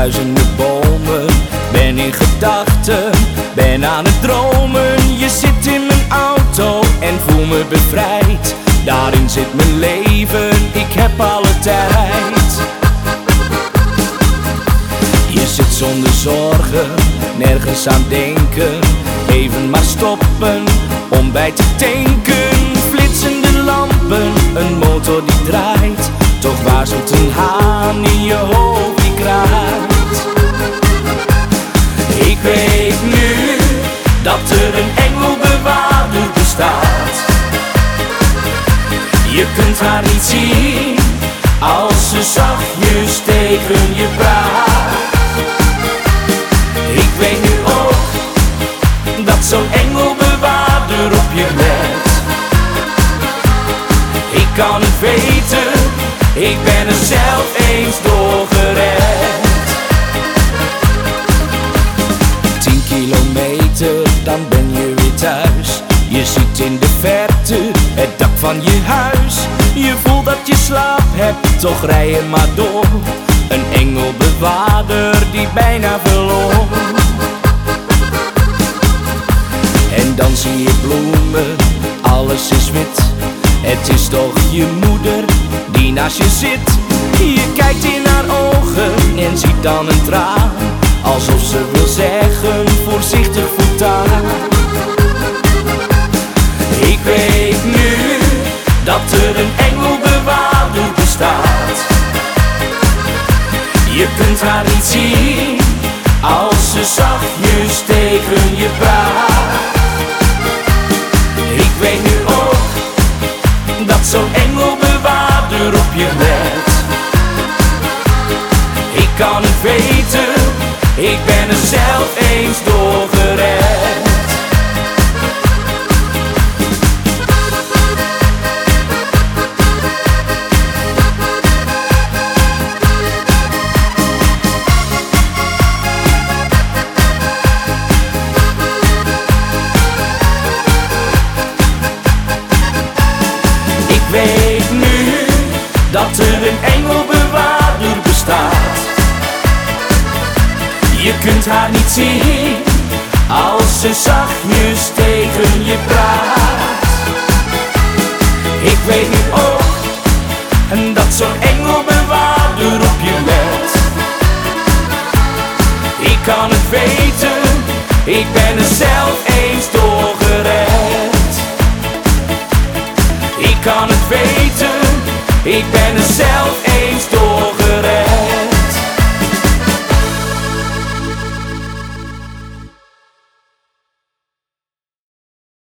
duizenden bomen. Ben in gedachten, ben aan het dromen. Je zit in mijn auto en voel me bevrijd. Daarin zit mijn leven, ik heb alle tijd. Je zit zonder zorgen, nergens aan denken. Even maar stoppen, om bij te tanken. Flitsende lampen, een motor die draait. Toch waarschuwt een haan in je hoofd die kraait. Ik weet nu dat er een engelbewaarder bestaat. Je kunt haar niet zien als ze zachtjes tegen je praat. Ik weet nu ook dat zo'n engelbewaarder op je let. Ik kan het weten, ik ben er zelf eens door gered. 10 kilometer, dan ben je weer thuis. Je ziet in de verte het dak van je huis. Je voelt dat je slaap hebt, toch rij je maar door. Een engelbewaarder die bijna verloor. En dan zie je bloemen, alles is wit. Het is toch je moeder die naast je zit. Je kijkt in haar ogen en ziet dan een traan. Alsof ze wil zeggen, voorzichtig voortaan. Ik weet nu dat er een engelbewaarder bestaat. Je kunt haar niet zien als ze zachtjes tegen je praat. Ik weet nu ook dat zo'n engelbewaarder op je let. Ik kan het weten, ik ben er zelf eens door gered. Ik weet nu dat er een engelbewaarder bestaat. Je kunt haar niet zien als ze zachtjes tegen je praat. Ik weet nu ook dat zo'n engelbewaarder op je let. Ik kan het weten, ik ben er zelf eens door gered. Ik kan het weten, ik ben er zelf